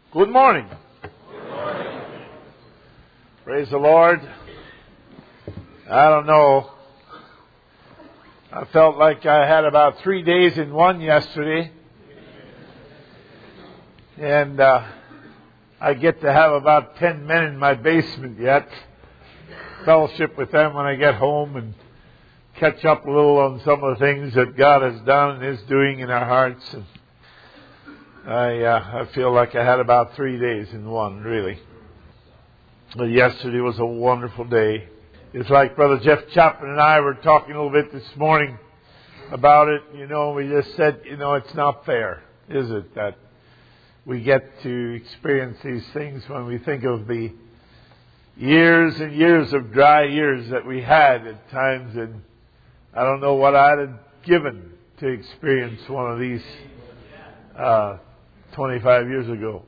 Good morning. Good morning. Praise the Lord. I don't know. I felt like I had about 3 days in one yesterday. And I get to have about 10 men in my basement yet. Fellowship with them when I get home and catch up a little on some of the things that God has done and is doing in our hearts. And I feel like I had about 3 days in one, really. But yesterday was a wonderful day. It's like Brother Jeff Chapman and I were talking a little bit this morning about it. We just said, it's not fair, is it, that we get to experience these things when we think of the years and years of dry years that we had at times. And I don't know what I'd have given to experience one of these 25 years ago.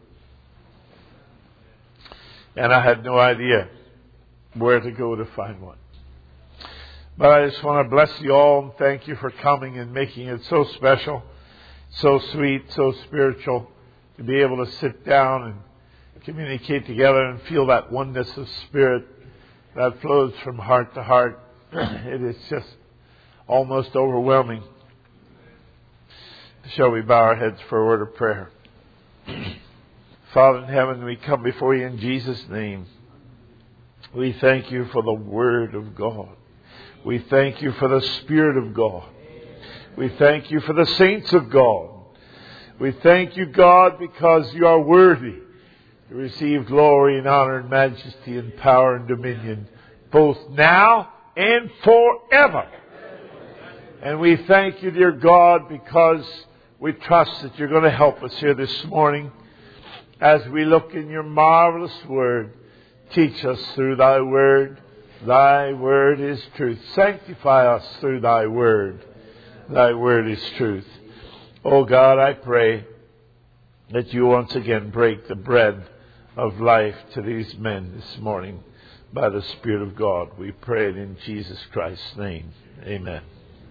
And I had no idea where to go to find one. But I just want to bless you all and thank you for coming and making it so special, so sweet, so spiritual, to be able to sit down and communicate together and feel that oneness of spirit that flows from heart to heart. It is just almost overwhelming. Shall we bow our heads for a word of prayer? Father in heaven, we come before you in Jesus' name. We thank you for the Word of God. We thank you for the Spirit of God. We thank you for the saints of God. We thank you, God, because you are worthy to receive glory and honor and majesty and power and dominion, both now and forever. And we thank you, dear God, because we trust that you're going to help us here this morning as we look in your marvelous Word. Teach us through thy Word. Thy Word is truth. Sanctify us through thy Word. Thy Word is truth. Oh God, I pray that you once again break the bread of life to these men this morning by the Spirit of God. We pray it in Jesus Christ's name. Amen.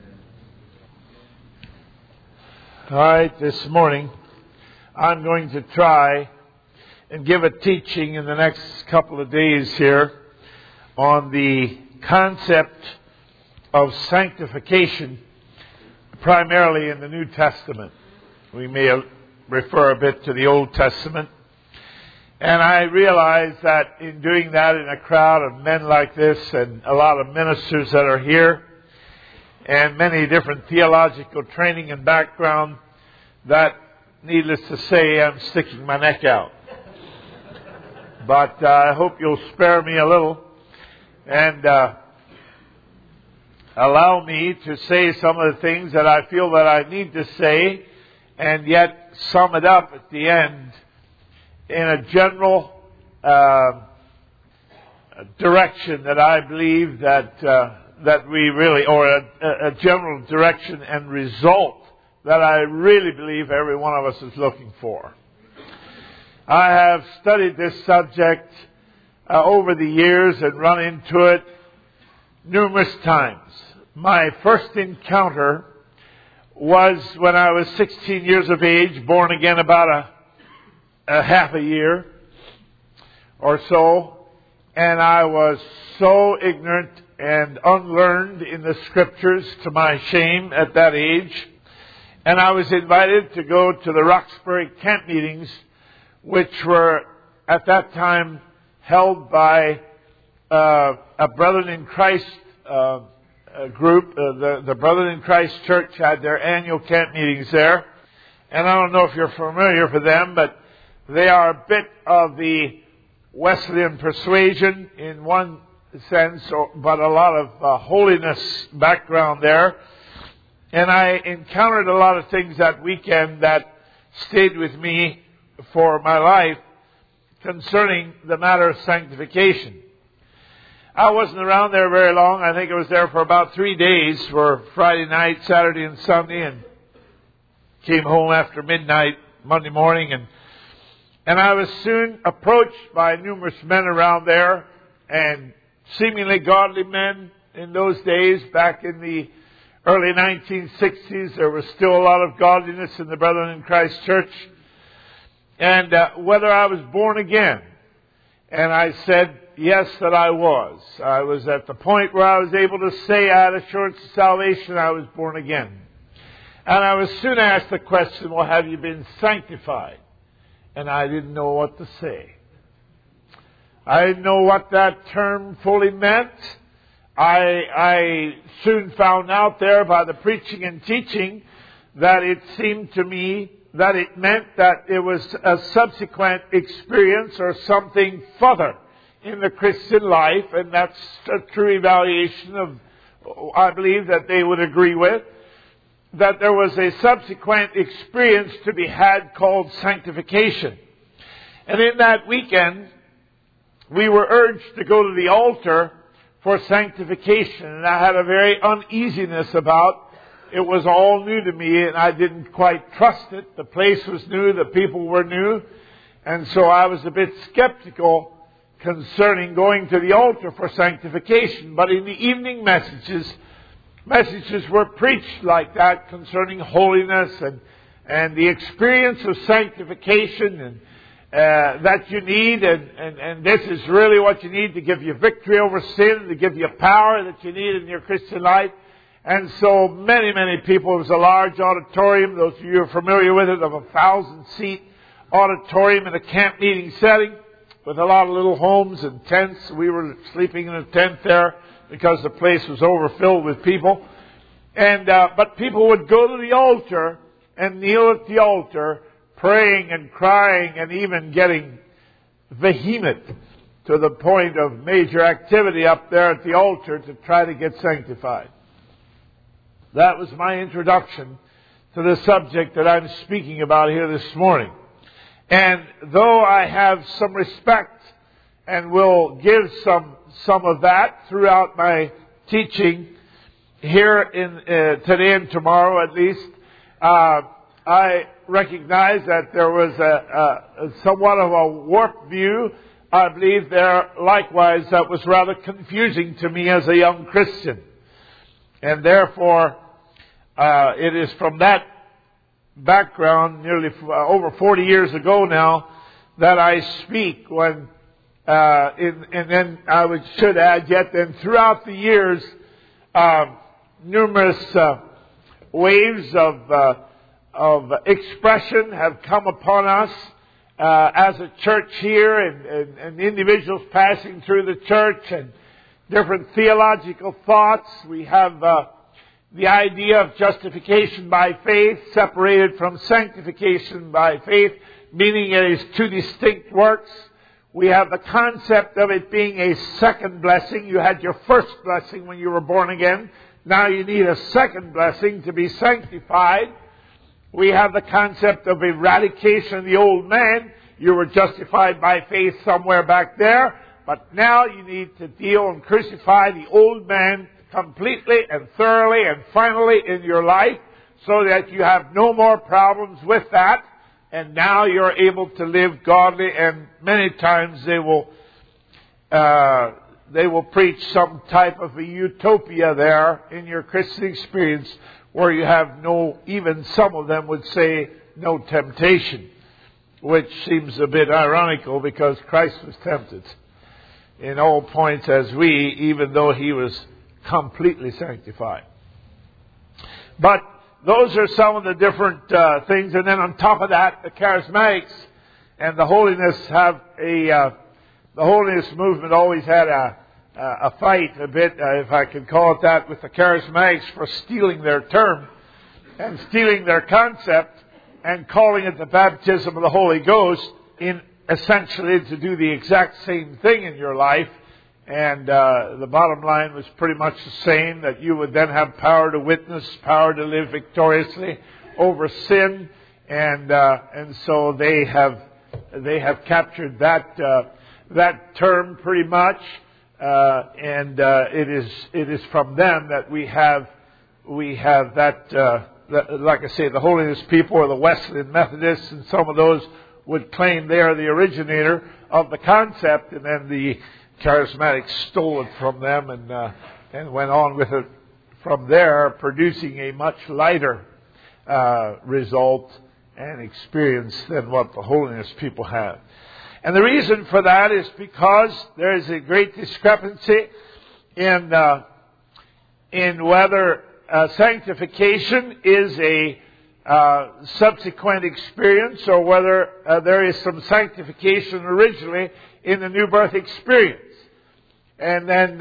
All right, this morning I'm going to try and give a teaching in the next couple of days here on the concept of sanctification, primarily in the New Testament. We may refer a bit to the Old Testament. And I realize that in doing that in a crowd of men like this and a lot of ministers that are here and many different theological training and background, that, needless to say, I'm sticking my neck out. But I hope you'll spare me a little and allow me to say some of the things that I feel that I need to say, and yet sum it up at the end in a general direction that I believe that we really, or a general direction and result that I really believe every one of us is looking for. I have studied this subject over the years and run into it numerous times. My first encounter was when I was 16 years of age, born again about a half a year or so, and I was so ignorant and unlearned in the Scriptures to my shame at that age. And I was invited to go to the Roxbury camp meetings, which were at that time held by a Brethren in Christ group. The Brethren in Christ Church had their annual camp meetings there. And I don't know if you're familiar with them, but they are a bit of the Wesleyan persuasion in one sense, but a lot of holiness background there. And I encountered a lot of things that weekend that stayed with me for my life concerning the matter of sanctification. I wasn't around there very long. I think I was there for about 3 days, for Friday night, Saturday, and Sunday, and came home after midnight Monday morning. And I was soon approached by numerous men around there, and seemingly godly men in those days. Back in the early 1960s, there was still a lot of godliness in the Brethren in Christ Church. and whether I was born again. And I said, yes, that I was. I was at the point where I was able to say I had assurance of salvation, I was born again. And I was soon asked the question, well, have you been sanctified? And I didn't know what to say. I didn't know what that term fully meant. I soon found out there by the preaching and teaching that it seemed to me that it meant that it was a subsequent experience or something further in the Christian life, and that's a true evaluation of, I believe, that they would agree with, that there was a subsequent experience to be had called sanctification. And in that weekend, we were urged to go to the altar for sanctification, and I had a very uneasiness about. It was all new to me, and I didn't quite trust it. The place was new, the people were new, and so I was a bit skeptical concerning going to the altar for sanctification. But in the evening messages were preached like that concerning holiness and the experience of sanctification and that you need, and this is really what you need to give you victory over sin, to give you power that you need in your Christian life. And so many people, it was a large auditorium, those of you who are familiar with it, of a 1,000-seat auditorium in a camp meeting setting with a lot of little homes and tents. We were sleeping in a tent there because the place was overfilled with people. And but people would go to the altar and kneel at the altar, praying and crying and even getting vehement to the point of major activity up there at the altar to try to get sanctified. That was my introduction to the subject that I'm speaking about here this morning. And though I have some respect and will give some of that throughout my teaching here in today and tomorrow at least, I recognize that there was a somewhat of a warped view, I believe there likewise, that was rather confusing to me as a young Christian. And therefore, it is from that background, nearly over 40 years ago now, that I speak. When, and then I should add yet, then throughout the years, numerous waves of expression have come upon us as a church here, and individuals passing through the church, and different theological thoughts. We have the idea of justification by faith separated from sanctification by faith, meaning it is two distinct works. We have the concept of it being a second blessing. You had your first blessing when you were born again. Now you need a second blessing to be sanctified. We have the concept of eradication of the old man. You were justified by faith somewhere back there, but now you need to deal and crucify the old man completely and thoroughly and finally in your life, so that you have no more problems with that, and now you're able to live godly. And many times they will preach some type of a utopia there in your Christian experience, where you have no, even some of them would say, no temptation, which seems a bit ironical because Christ was tempted in all points as we, even though He was completely sanctified. But those are some of the different things. And then on top of that, the charismatics and the holiness have the holiness movement always had a fight a bit, if I can call it that, with the charismatics for stealing their term and stealing their concept and calling it the baptism of the Holy Ghost, in essentially to do the exact same thing in your life. And the bottom line was pretty much the same, that you would then have power to witness, power to live victoriously over sin, and so they have captured that term pretty much, and it is from them that we have that, like I say, the holiness people or the Wesleyan Methodists, and some of those would claim they are the originator of the concept, and then the charismatics stole it from them and went on with it from there, producing a much lighter result and experience than what the holiness people have. And the reason for that is because there is a great discrepancy in whether sanctification is a subsequent experience or whether there is some sanctification originally in the new birth experience. And then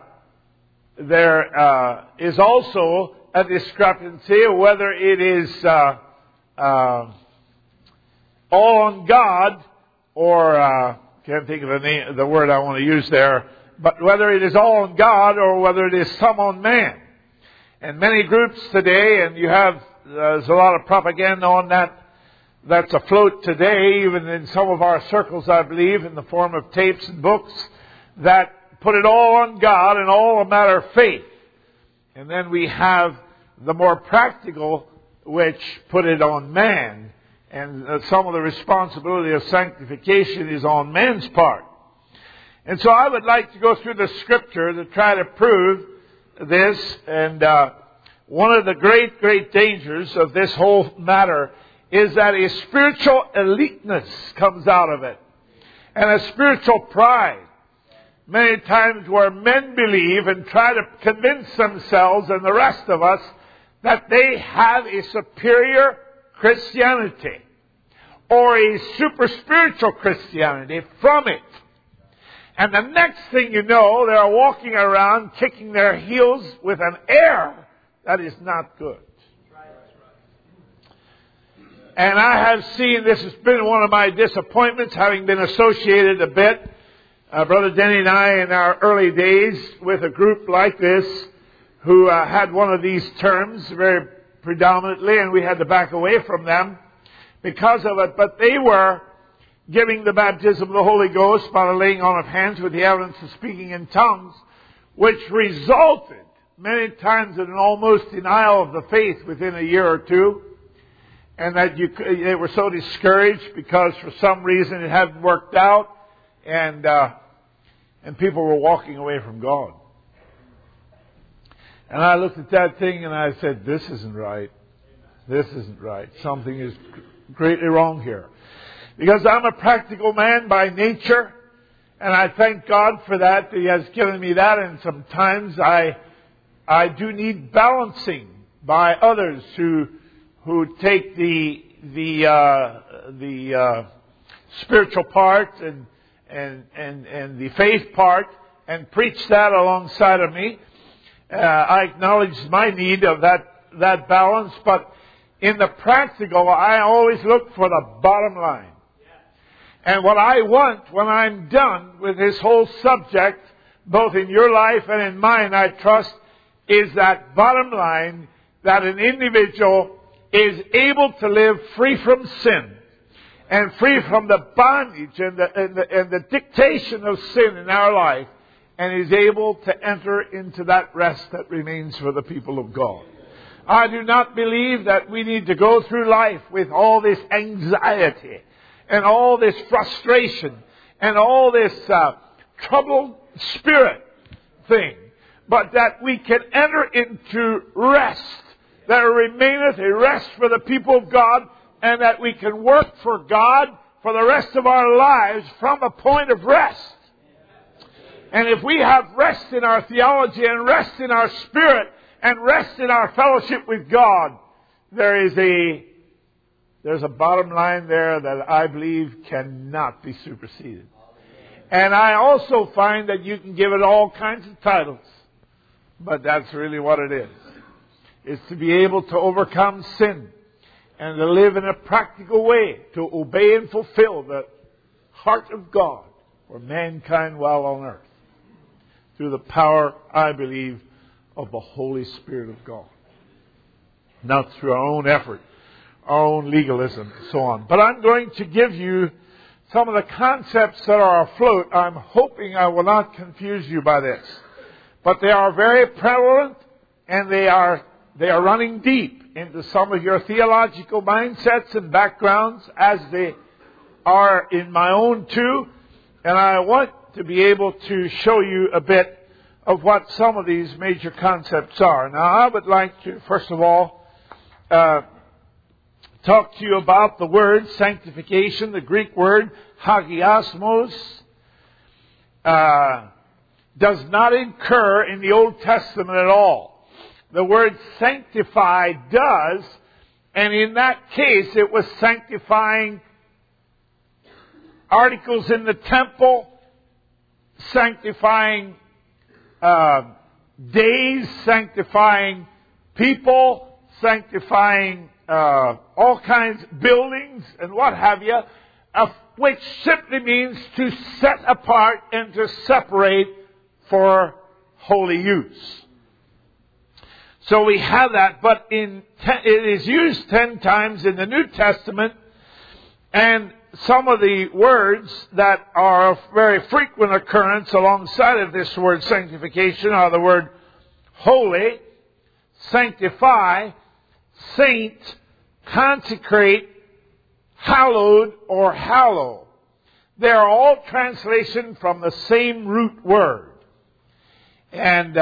there is also a discrepancy of whether it is all on God, or can't think of the word I want to use there, but whether it is all on God or whether it is some on man. And many groups today, and there's a lot of propaganda on that's afloat today, even in some of our circles, I believe, in the form of tapes and books, that put it all on God and all a matter of faith. And then we have the more practical, which put it on man. And some of the responsibility of sanctification is on man's part. And so I would like to go through the Scripture to try to prove this. And one of the great, great dangers of this whole matter is that a spiritual eliteness comes out of it. And a spiritual pride. Many times where men believe and try to convince themselves and the rest of us that they have a superior Christianity or a super spiritual Christianity from it. And the next thing you know, they're walking around kicking their heels with an air that is not good. And I have seen, this has been one of my disappointments, having been associated a bit, Brother Denny and I, in our early days with a group like this who had one of these terms very predominantly, and we had to back away from them because of it. But they were giving the baptism of the Holy Ghost by the laying on of hands with the evidence of speaking in tongues, which resulted many times in an almost denial of the faith within a year or two. And that they were so discouraged because for some reason it hadn't worked out, and people were walking away from God. And I looked at that thing and I said, this isn't right. This isn't right. Something is greatly wrong here. Because I'm a practical man by nature, and I thank God for that. He has given me that, and sometimes I do need balancing by others who take the spiritual part and the faith part and preach that alongside of me. I acknowledge my need of that balance, but in the practical, I always look for the bottom line. And what I want when I'm done with this whole subject, both in your life and in mine, I trust, is that bottom line that an individual is able to live free from sin and free from the bondage and the dictation of sin in our life, and is able to enter into that rest that remains for the people of God. I do not believe that we need to go through life with all this anxiety and all this frustration and all this troubled spirit thing, but that we can enter into rest. There remaineth a rest for the people of God, and that we can work for God for the rest of our lives from a point of rest. And if we have rest in our theology and rest in our spirit and rest in our fellowship with God, there's a bottom line there that I believe cannot be superseded. And I also find that you can give it all kinds of titles, but that's really what it is. It's to be able to overcome sin and to live in a practical way, to obey and fulfill the heart of God for mankind while on earth, through the power, I believe, of the Holy Spirit of God. Not through our own effort, our own legalism, and so on. But I'm going to give you some of the concepts that are afloat. I'm hoping I will not confuse you by this. But they are very prevalent, and they are running deep into some of your theological mindsets and backgrounds, as they are in my own too. And I want to be able to show you a bit of what some of these major concepts are. Now, I would like to, first of all, talk to you about the word sanctification, the Greek word hagiasmos, does not occur in the Old Testament at all. The word sanctify does, and in that case it was sanctifying articles in the temple, sanctifying days, sanctifying people, sanctifying all kinds of buildings and what have you, which simply means to set apart and to separate for holy use. So we have that, but it is used 10 times in the New Testament, and some of the words that are of very frequent occurrence alongside of this word sanctification are the word holy, sanctify, saint, consecrate, hallowed, or hallow. They are all translation from the same root word. And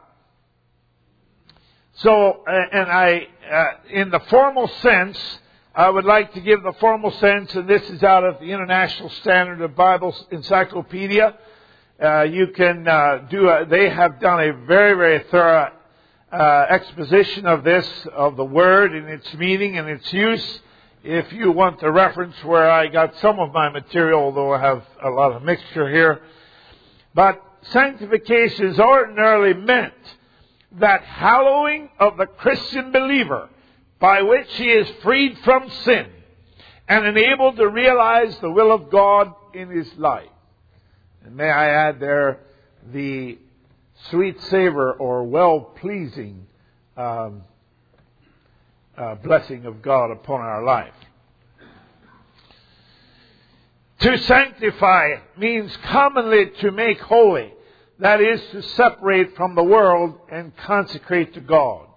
in the formal sense, I would like to give the formal sense, and this is out of the International Standard of Bible Encyclopedia. You can they have done a very, very thorough exposition of this, of the word and its meaning and its use. If you want the reference where I got some of my material, although I have a lot of mixture here. But sanctification is ordinarily meant that hallowing of the Christian believer by which he is freed from sin and enabled to realize the will of God in his life. And may I add there the sweet savor or well-pleasing blessing of God upon our life. To sanctify means commonly to make holy. That is, to separate from the world and consecrate to God.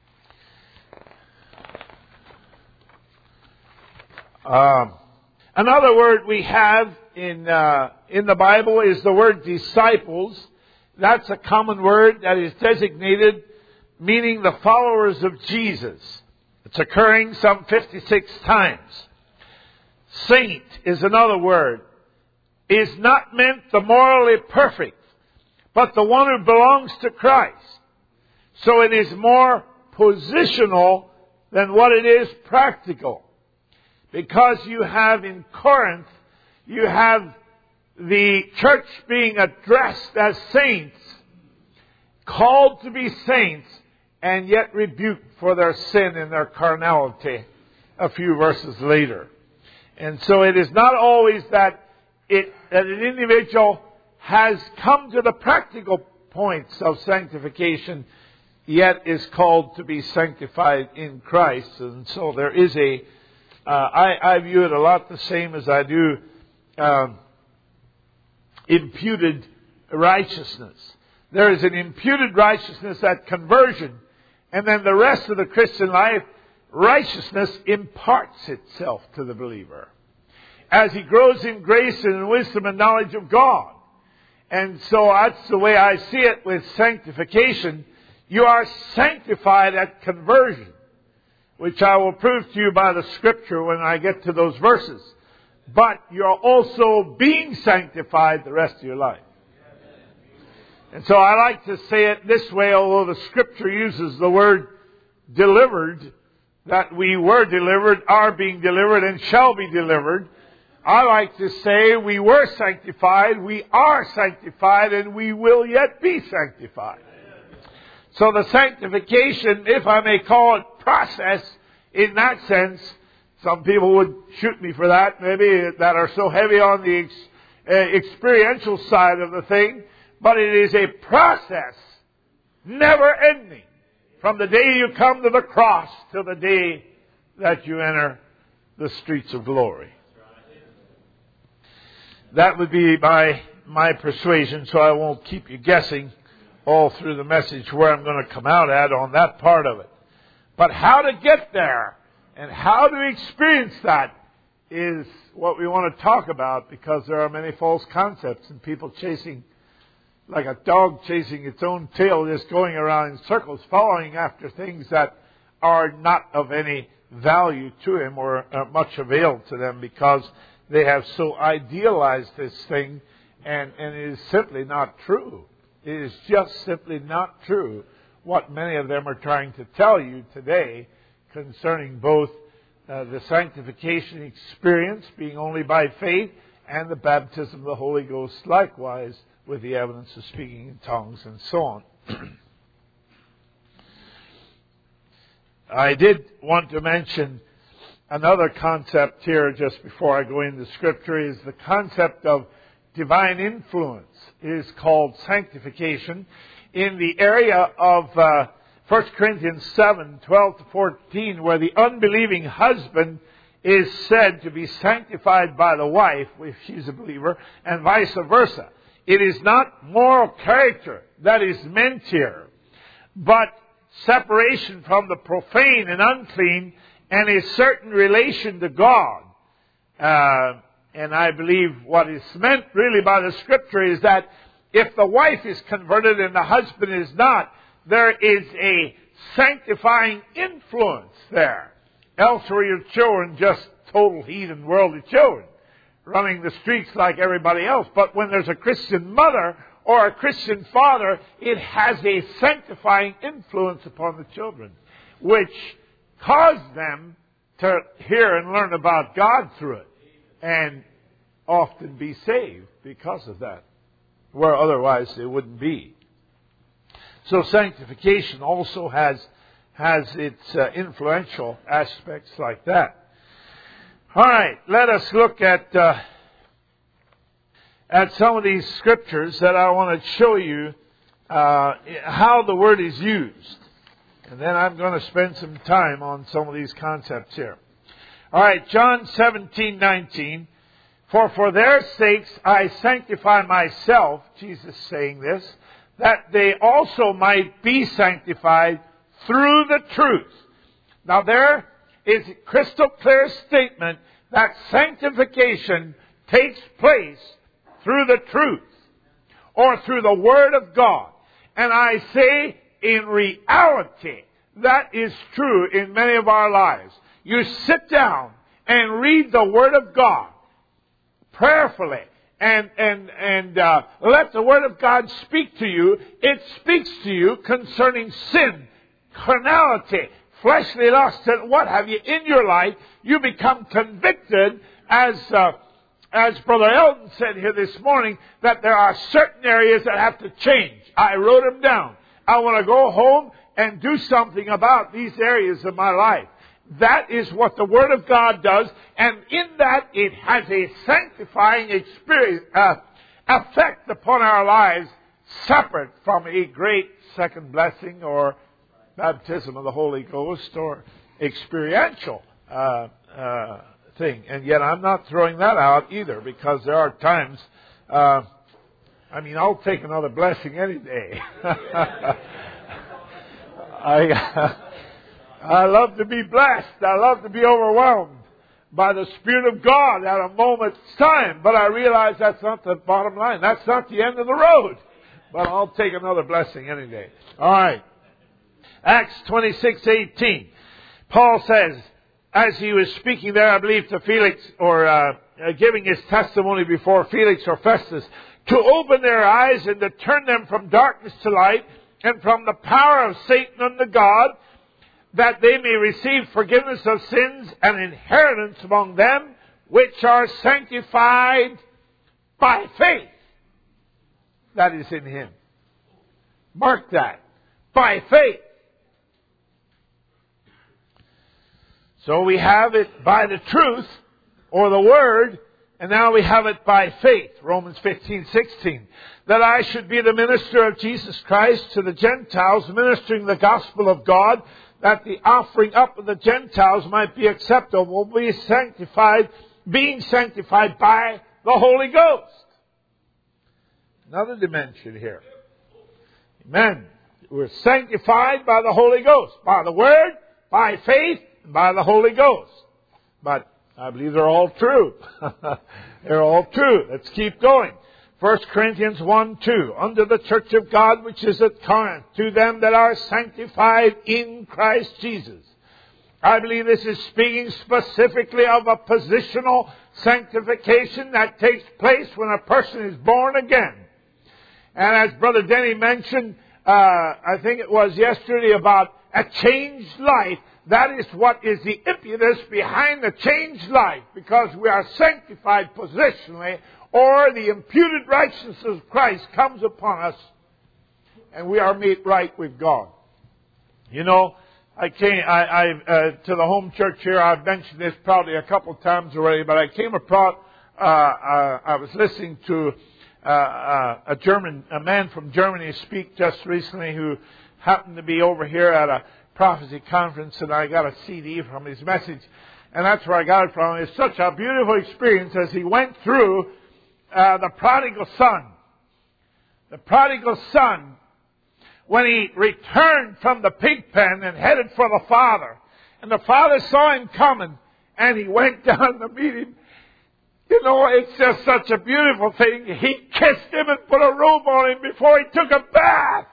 Another word we have in the Bible is the word disciples. That's a common word that is designated meaning the followers of Jesus. It's occurring some 56 times. Saint is another word. Is not meant the morally perfect, but the one who belongs to Christ. So it is more positional than what it is practical. Because you have in Corinth, you have the church being addressed as saints, called to be saints, and yet rebuked for their sin and their carnality a few verses later. And so it is not always that an individual has come to the practical points of sanctification, yet is called to be sanctified in Christ. And so there is I view it a lot the same as I do imputed righteousness. There is an imputed righteousness at conversion, and then the rest of the Christian life, righteousness imparts itself to the believer as he grows in grace and in wisdom and knowledge of God. And so that's the way I see it with sanctification. You are sanctified at conversion, which I will prove to you by the Scripture when I get to those verses. But you're also being sanctified the rest of your life. And so I like to say it this way, although the Scripture uses the word delivered, that we were delivered, are being delivered, and shall be delivered. I like to say we were sanctified, we are sanctified, and we will yet be sanctified. So the sanctification, if I may call it process, in that sense, some people would shoot me for that, maybe, that are so heavy on the experiential side of the thing. But it is a process, never ending, from the day you come to the cross till the day that you enter the streets of glory. That would be my persuasion, so I won't keep you guessing all through the message where I'm going to come out at on that part of it. But how to get there and how to experience that is what we want to talk about, because there are many false concepts and people chasing, like a dog chasing its own tail, just going around in circles, following after things that are not of any value to him or much avail to them, because they have so idealized this thing, and it is simply not true. It is just simply not true what many of them are trying to tell you today concerning both the sanctification experience being only by faith and the baptism of the Holy Ghost likewise, with the evidence of speaking in tongues and so on. I did want to mention another concept here just before I go into Scripture, is the concept of divine influence. It is called sanctification. In the area of 1 Corinthians 7, 12 to 14, where the unbelieving husband is said to be sanctified by the wife, if she's a believer, and vice versa. It is not moral character that is meant here, but separation from the profane and unclean and a certain relation to God. And I believe what is meant really by the Scripture is that if the wife is converted and the husband is not, there is a sanctifying influence there. Else were your children just total heathen worldly children, running the streets like everybody else. But when there's a Christian mother or a Christian father, it has a sanctifying influence upon the children, which cause them to hear and learn about God through it, and often be saved because of that, where otherwise they wouldn't be. So sanctification also has its influential aspects like that. All right, let us look at some of these scriptures that I want to show you how the word is used. And then I'm going to spend some time on some of these concepts here. All right, John 17:19. For their sakes I sanctify myself, Jesus saying this, that they also might be sanctified through the truth. Now there is a crystal clear statement that sanctification takes place through the truth, or through the Word of God. And I say, in reality, that is true in many of our lives. You sit down and read the Word of God prayerfully, and let the Word of God speak to you. It speaks to you concerning sin, carnality, fleshly lust, and what have you in your life. You become convicted, as Brother Eldon said here this morning, that there are certain areas that have to change. I wrote them down. I want to go home and do something about these areas of my life. That is what the Word of God does, and in that it has a sanctifying effect upon our lives, separate from a great second blessing or baptism of the Holy Ghost or experiential thing. And yet I'm not throwing that out either, because there are times, I'll take another blessing any day. I love to be blessed. I love to be overwhelmed by the Spirit of God at a moment's time. But I realize that's not the bottom line. That's not the end of the road. But I'll take another blessing any day. All right. Acts 26:18. Paul says, as he was speaking there, I believe to Felix, or giving his testimony before Felix or Festus, to open their eyes and to turn them from darkness to light, and from the power of Satan unto God, that they may receive forgiveness of sins and inheritance among them which are sanctified by faith that is in Him. Mark that. By faith. So we have it by the truth, or the Word, and now we have it by faith. Romans 15:16. That I should be the minister of Jesus Christ to the Gentiles, ministering the gospel of God, that the offering up of the Gentiles might be acceptable, being sanctified by the Holy Ghost. Another dimension here. Amen. We're sanctified by the Holy Ghost, by the Word, by faith, and by the Holy Ghost. But I believe they're all true. They're all true. Let's keep going. 1 Corinthians 1:2. Unto the church of God which is at Corinth, to them that are sanctified in Christ Jesus, I believe this is speaking specifically of a positional sanctification that takes place when a person is born again. And as Brother Denny mentioned, I think it was yesterday, about a changed life. That is what is the impetus behind the changed life, because we are sanctified positionally, or the imputed righteousness of Christ comes upon us, and we are made right with God. You know, I came to the home church here. I've mentioned this probably a couple of times already, but I came across. I was listening to a man from Germany speak just recently, who happened to be over here at a prophecy conference, and I got a CD from his message, and that's where I got it from. It's such a beautiful experience as he went through the prodigal son. The prodigal son, when he returned from the pig pen and headed for the father, and the father saw him coming, and he went down to meet him. You know, it's just such a beautiful thing. He kissed him and put a robe on him before he took a bath.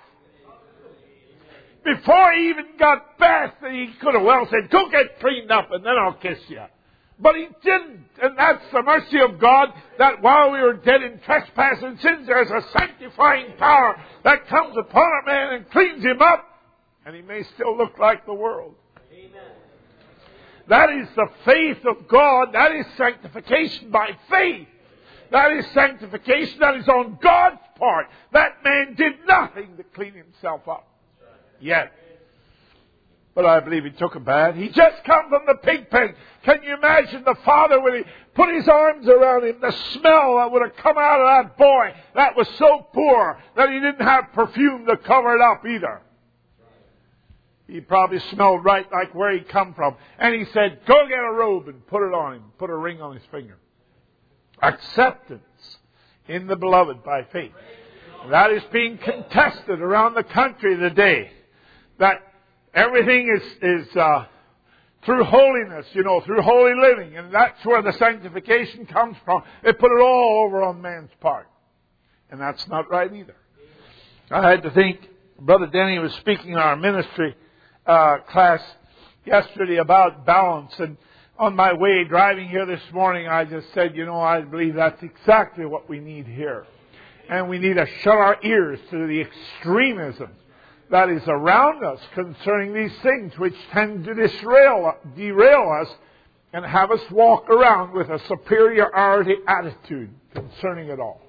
Before he even got bathed, he could have well said, "Go get cleaned up and then I'll kiss you." But he didn't. And that's the mercy of God, that while we were dead in trespass and sins, there's a sanctifying power that comes upon a man and cleans him up, and he may still look like the world. Amen. That is the faith of God. That is sanctification by faith. That is sanctification that is on God's part. That man did nothing to clean himself up yet. But I believe he took a bath. He just come from the pig pen. Can you imagine the father when he put his arms around him, the smell that would have come out of that boy that was so poor that he didn't have perfume to cover it up either. He probably smelled right like where he come from. And he said, "Go get a robe and put it on him. Put a ring on his finger." Acceptance in the beloved by faith. That is being contested around the country today. That everything is through holiness, through holy living. And that's where the sanctification comes from. They put it all over on man's part. And that's not right either. I had to think, Brother Denny was speaking in our ministry class yesterday about balance. And on my way driving here this morning, I just said, I believe that's exactly what we need here. And we need to shut our ears to the extremism that is around us concerning these things, which tend to derail us and have us walk around with a superiority attitude concerning it all.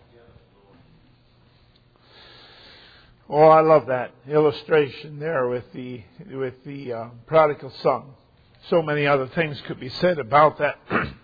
Oh, I love that illustration there with the prodigal son. So many other things could be said about that.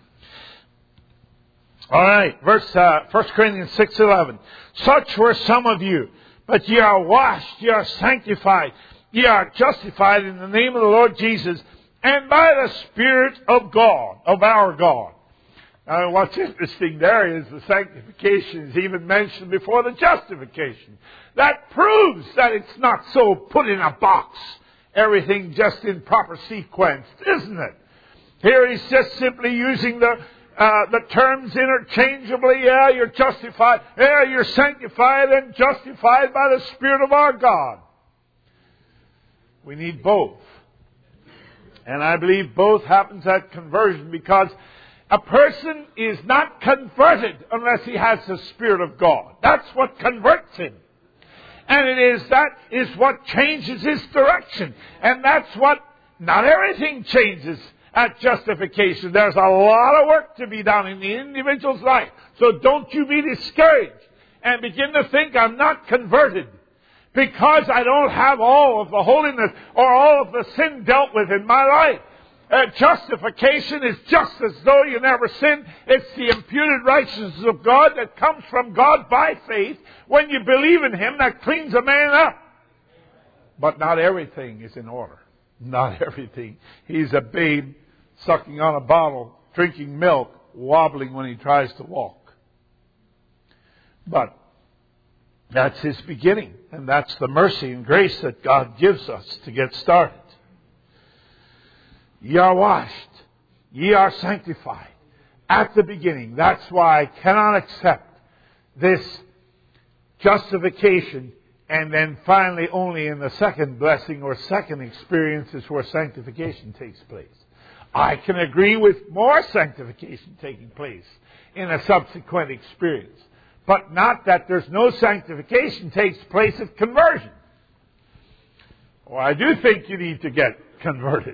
All right, 1 Corinthians 6:11. Such were some of you, but ye are washed, ye are sanctified, ye are justified in the name of the Lord Jesus, and by the Spirit of God, of our God. Now, what's interesting there is the sanctification is even mentioned before the justification. That proves that it's not so put in a box, everything just in proper sequence, isn't it? Here he's just simply using the terms interchangeably. Yeah, you're justified. Yeah, you're sanctified and justified by the Spirit of our God. We need both. And I believe both happens at conversion, because a person is not converted unless he has the Spirit of God. That's what converts him. And that is what changes his direction. And that's what, not everything changes at justification. There's a lot of work to be done in the individual's life. So don't you be discouraged and begin to think, I'm not converted because I don't have all of the holiness or all of the sin dealt with in my life. Justification is just as though you never sinned. It's the imputed righteousness of God that comes from God by faith when you believe in Him, that cleans a man up. But not everything is in order. Not everything. He's a babe sucking on a bottle, drinking milk, wobbling when he tries to walk. But that's his beginning. And that's the mercy and grace that God gives us to get started. Ye are washed. Ye are sanctified. At the beginning. That's why I cannot accept this justification And then finally, only in the second blessing or second experience is where sanctification takes place. I can agree with more sanctification taking place in a subsequent experience, but not that there's no sanctification takes place at conversion. Well, I do think you need to get converted,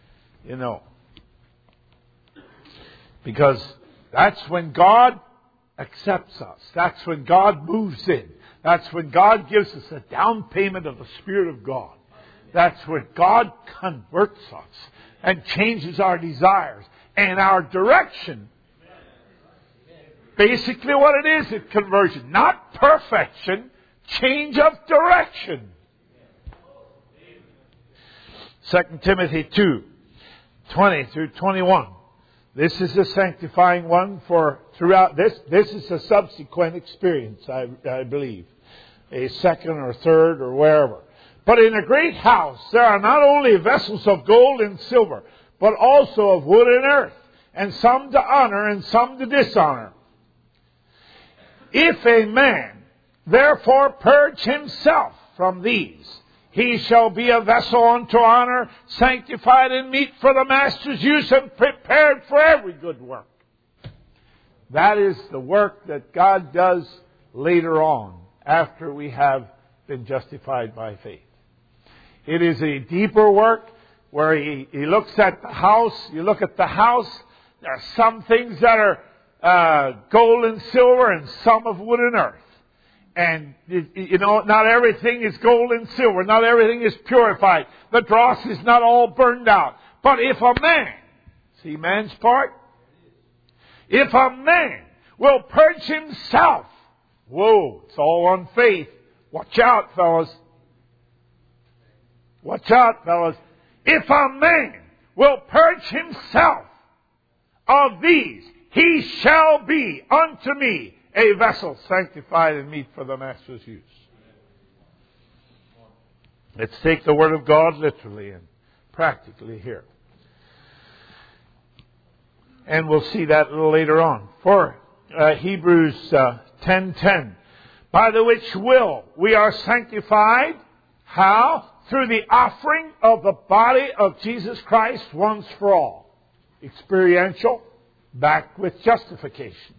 because that's when God accepts us. That's when God moves in. That's when God gives us a down payment of the Spirit of God. That's when God converts us and changes our desires and our direction. Basically what it is conversion. Not perfection, change of direction. 2 Timothy 2:20 through 21. This is a sanctifying one for throughout this. This is a subsequent experience, I believe. A second or third or wherever. But in a great house there are not only vessels of gold and silver, but also of wood and earth, and some to honor and some to dishonor. If a man therefore purge himself from these, he shall be a vessel unto honor, sanctified and meet for the master's use, and prepared for every good work. That is the work that God does later on, after we have been justified by faith. It is a deeper work where he looks at the house. You look at the house, there are some things that are gold and silver and some of wood and earth. And, not everything is gold and silver. Not everything is purified. The dross is not all burned out. But if a man, see man's part? If a man will purge himself, whoa, it's all on faith. Watch out, fellas. Watch out, fellas. If a man will purge himself of these, he shall be unto me a vessel sanctified and meet for the master's use. Let's take the Word of God literally and practically here. And we'll see that a little later on. For Hebrews 10:10. By the which will we are sanctified. How? Through the offering of the body of Jesus Christ once for all. Experiential, backed with justification.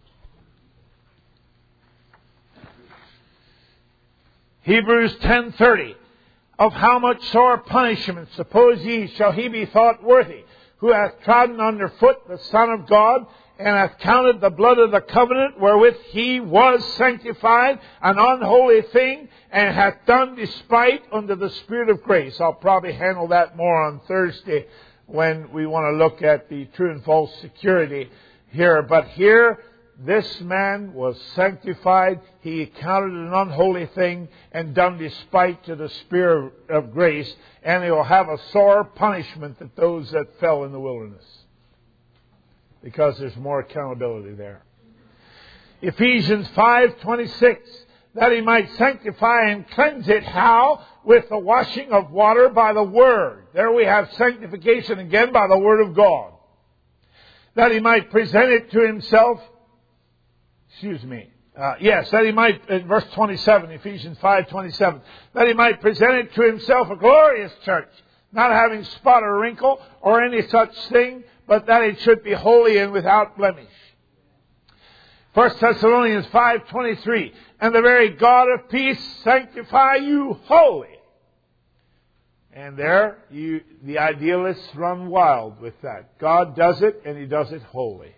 Hebrews 10:30. Of how much sore punishment, suppose ye, shall he be thought worthy, who hath trodden under foot the Son of God, and hath counted the blood of the covenant wherewith he was sanctified an unholy thing, and hath done despite unto the Spirit of grace. I'll probably handle that more on Thursday when we want to look at the true and false security here. But here, this man was sanctified. He counted an unholy thing and done despite to the Spirit of grace. And he will have a sore punishment that those that fell in the wilderness. Because there's more accountability there. Ephesians 5:26. That he might sanctify and cleanse it. How? With the washing of water by the Word. There we have sanctification again by the Word of God. That he might present it to himself. That he might, in verse 27, Ephesians 5:27, that he might present it to himself a glorious church, not having spot or wrinkle or any such thing, but that it should be holy and without blemish. 1 Thessalonians 5:23, and the very God of peace sanctify you wholly. And there, the idealists run wild with that. God does it, and He does it wholly.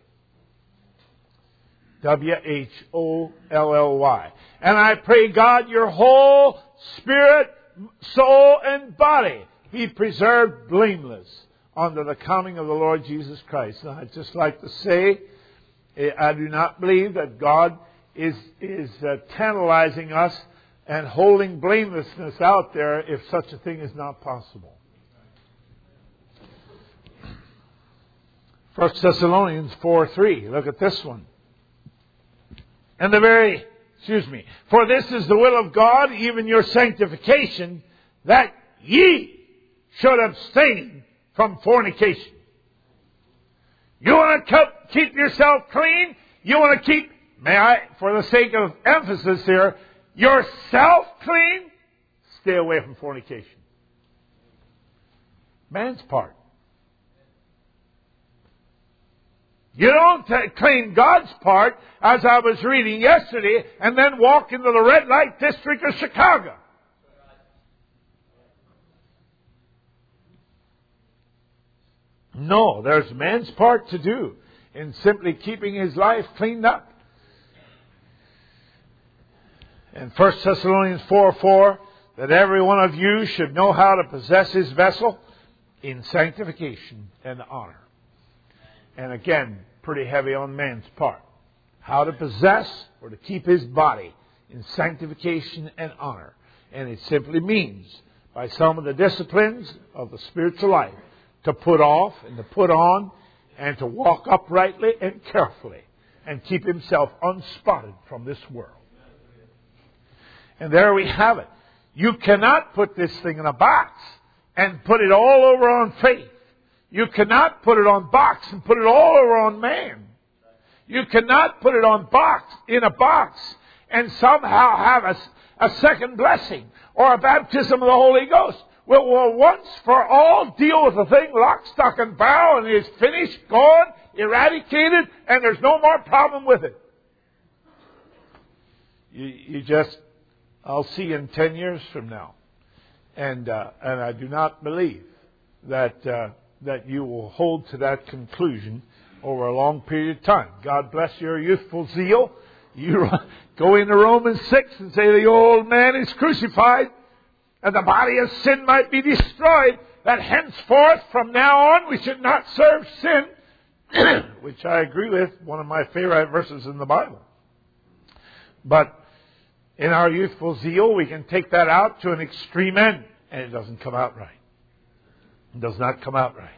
WHOLLY. And I pray God your whole spirit, soul, and body be preserved blameless unto the coming of the Lord Jesus Christ. Now, I'd just like to say, I do not believe that God is tantalizing us and holding blamelessness out there if such a thing is not possible. 1 Thessalonians 4:3. Look at this one. And for this is the will of God, even your sanctification, that ye should abstain from fornication. You want to keep yourself clean? You want to keep, for the sake of emphasis here, yourself clean? stay away from fornication. Man's part. You don't claim God's part, as I was reading yesterday, and then walk into the red light district of Chicago. No, there's man's part to do in simply keeping his life cleaned up. In 1 Thessalonians 4:4, that every one of you should know how to possess his vessel in sanctification and honor. And again, pretty heavy on man's part. How to possess or to keep his body in sanctification and honor. And it simply means, by some of the disciplines of the spiritual life, to put off and to put on and to walk uprightly and carefully and keep himself unspotted from this world. And there we have it. You cannot put this thing in a box and put it all over on faith. You cannot put it on box and put it all over on man. You cannot put it on box, in a box, and somehow have a second blessing or a baptism of the Holy Ghost. We'll once for all deal with the thing, lock, stock, and barrel, and it's finished, gone, eradicated, and there's no more problem with it. You just, I'll see you in 10 years from now. And I do not believe that you will hold to that conclusion over a long period of time. God bless your youthful zeal. You go into Romans 6 and say the old man is crucified, and the body of sin might be destroyed, that henceforth, from now on, we should not serve sin, which I agree with, one of my favorite verses in the Bible. But in our youthful zeal, we can take that out to an extreme end, and it doesn't come out right. It does not come out right.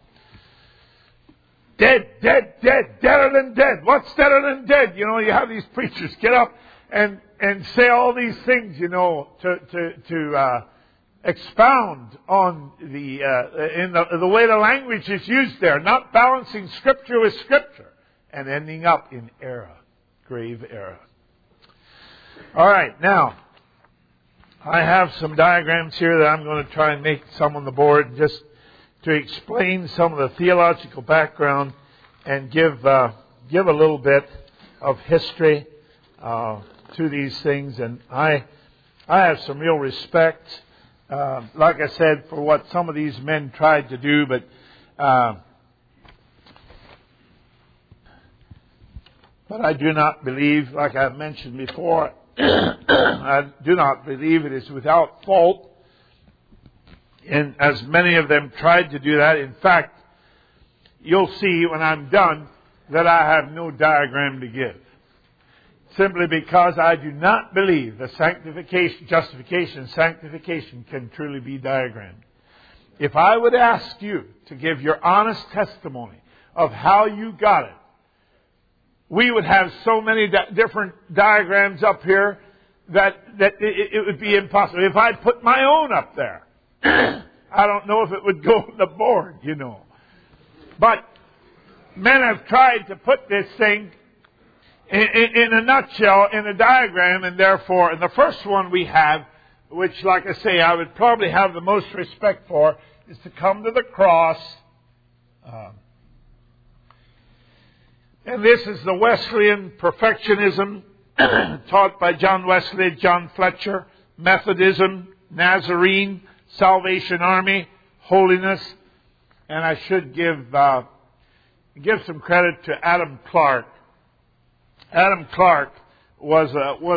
Dead, dead, dead, deader than dead. What's deader than dead? You know, you have these preachers get up and say all these things, you know, to expound on the way the language is used there, not balancing Scripture with Scripture, and ending up in error, grave error. All right, now I have some diagrams here that I'm going to try and make some on the board, just to explain some of the theological background and give a little bit of history to these things. And I have some real respect, like I said, for what some of these men tried to do, but I do not believe, like I've mentioned before, I do not believe it is without fault. And as many of them tried to do that, in fact, you'll see when I'm done that I have no diagram to give. Simply because I do not believe the justification and sanctification can truly be diagrammed. If I would ask you to give your honest testimony of how you got it, we would have so many different diagrams up here that it would be impossible. If I put my own up there, I don't know if it would go on the board, you know. But men have tried to put this thing in a nutshell, in a diagram, and therefore, and the first one we have, which, like I say, I would probably have the most respect for, is to come to the cross. And this is the Wesleyan perfectionism taught by John Wesley, John Fletcher, Methodism, Nazarene, Salvation Army, holiness. And I should give some credit to Adam Clark. Adam Clark was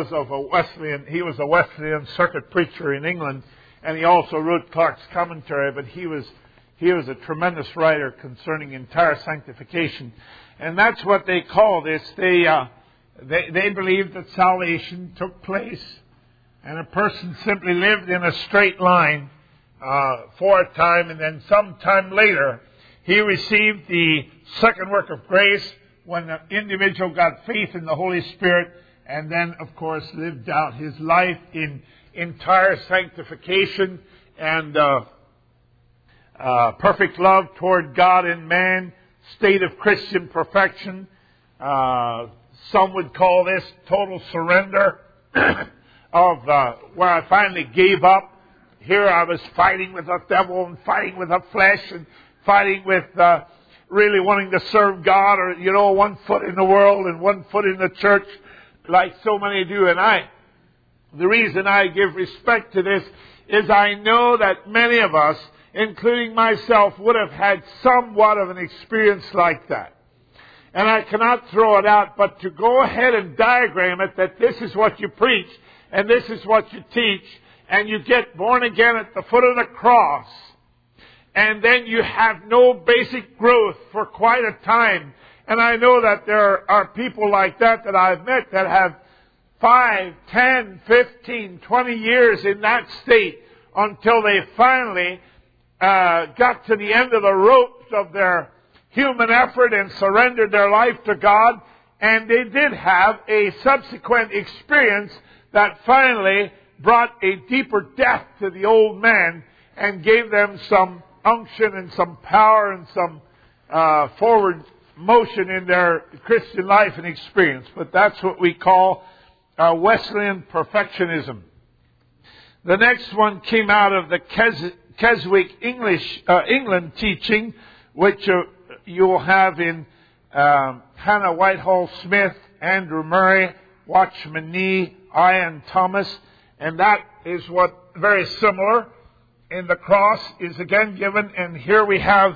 a Wesleyan circuit preacher in England, and he also wrote Clark's commentary, but he was a tremendous writer concerning entire sanctification. And that's what they call this. They believe that salvation took place, and a person simply lived in a straight line for a time, and then some time later he received the second work of grace when the individual got faith in the Holy Spirit, and then, of course, lived out his life in entire sanctification and perfect love toward God and man, state of Christian perfection. Some would call this total surrender of where I finally gave up here I was fighting with the devil and fighting with the flesh and fighting with really wanting to serve God, or, one foot in the world and one foot in the church like so many do. And the reason I give respect to this is I know that many of us, including myself, would have had somewhat of an experience like that. And I cannot throw it out, but to go ahead and diagram it, that this is what you preach and this is what you teach, and you get born again at the foot of the cross, and then you have no basic growth for quite a time. And I know that there are people like that I've met that have 5, 10, 15, 20 years in that state until they finally got to the end of the ropes of their human effort and surrendered their life to God. And they did have a subsequent experience that finally brought a deeper depth to the old man and gave them some unction and some power and some forward motion in their Christian life and experience. But that's what we call Wesleyan perfectionism. The next one came out of the Keswick England teaching, which you will have in Hannah Whitehall Smith, Andrew Murray, Watchman Nee, Ian Thomas, and that is what very similar in the cross is again given. And here we have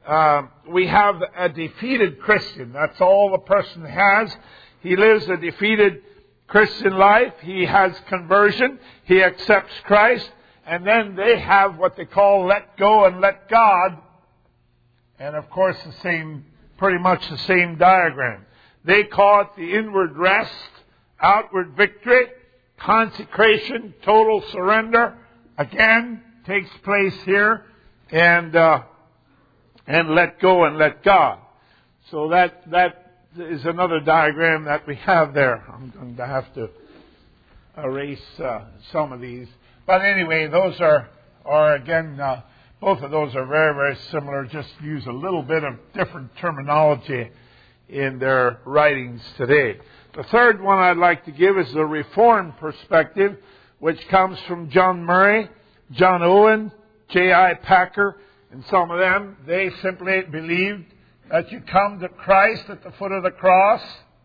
a defeated Christian. That's all the person has. He lives a defeated Christian life. He has conversion. He accepts Christ. And then they have what they call let go and let God. And of course pretty much the same diagram. They call it the inward rest, outward victory, consecration, total surrender. Again, takes place here. And let go and let God. So that is another diagram that we have there. I'm going to have to erase some of these. But anyway, those are again, both of those are very, very similar. Just use a little bit of different terminology in their writings today. The third one I'd like to give is the Reformed perspective, which comes from John Murray, John Owen, J.I. Packer, and some of them. They simply believed that you come to Christ at the foot of the cross,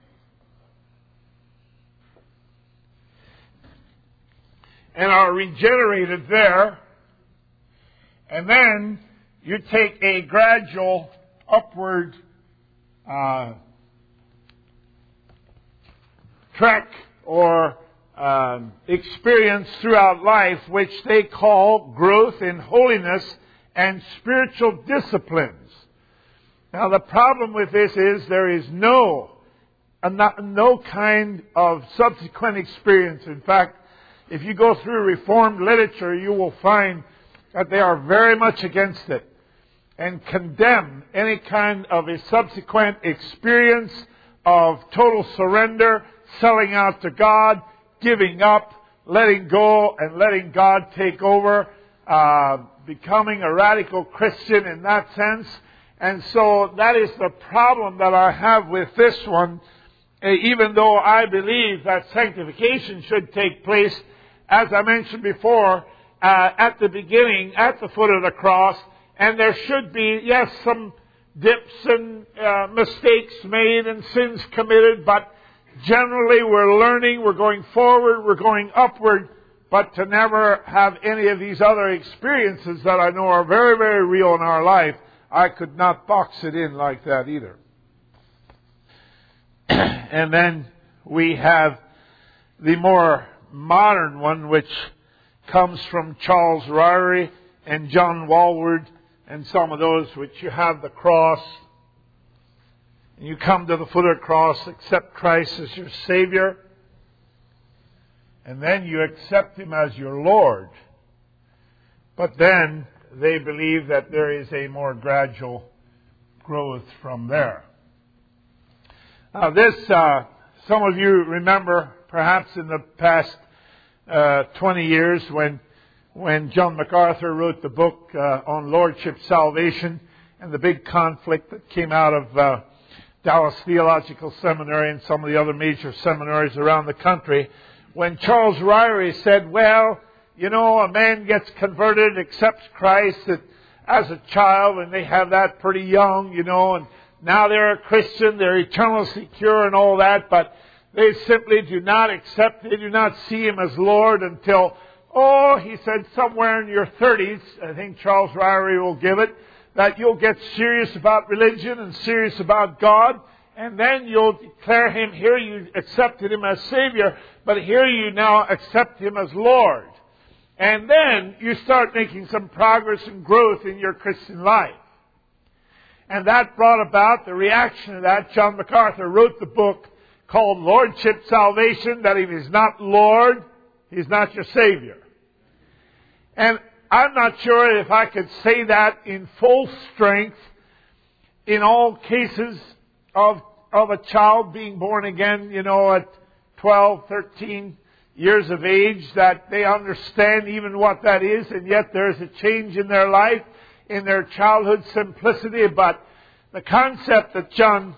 and are regenerated there, and then you take a gradual upward trek or experience throughout life, which they call growth in holiness and spiritual disciplines. Now the problem with this is there is no kind of subsequent experience. In fact, if you go through Reformed literature, you will find that they are very much against it and condemn any kind of a subsequent experience of total surrender, selling out to God, giving up, letting go, and letting God take over, becoming a radical Christian in that sense. And so that is the problem that I have with this one, even though I believe that sanctification should take place, as I mentioned before, at the beginning, at the foot of the cross, and there should be, yes, some dips and mistakes made and sins committed, but generally we're learning, we're going forward, we're going upward, but to never have any of these other experiences that I know are very, very real in our life, I could not box it in like that either. And then we have the more modern one, which comes from Charles Ryrie and John Walvoord and some of those, which you have the cross. And you come to the foot of the cross, accept Christ as your Savior, and then you accept Him as your Lord. But then they believe that there is a more gradual growth from there. Now some of you remember perhaps in the past 20 years when John MacArthur wrote the book on Lordship Salvation and the big conflict that came out of Dallas Theological Seminary and some of the other major seminaries around the country, when Charles Ryrie said, well, a man gets converted, accepts Christ as a child, and they have that pretty young, and now they're a Christian, they're eternally secure and all that, but they simply do not accept, they do not see Him as Lord until, he said somewhere in your 30s, I think Charles Ryrie will give it, that you'll get serious about religion and serious about God, and then you'll declare Him, here you accepted Him as Savior, but here you now accept Him as Lord. And then you start making some progress and growth in your Christian life. And that brought about the reaction to that. John MacArthur wrote the book called Lordship Salvation, that if He's not Lord, He's not your Savior. And I'm not sure if I could say that in full strength in all cases of a child being born again, at 12, 13 years of age, that they understand even what that is, and yet there's a change in their life, in their childhood simplicity. But the concept that John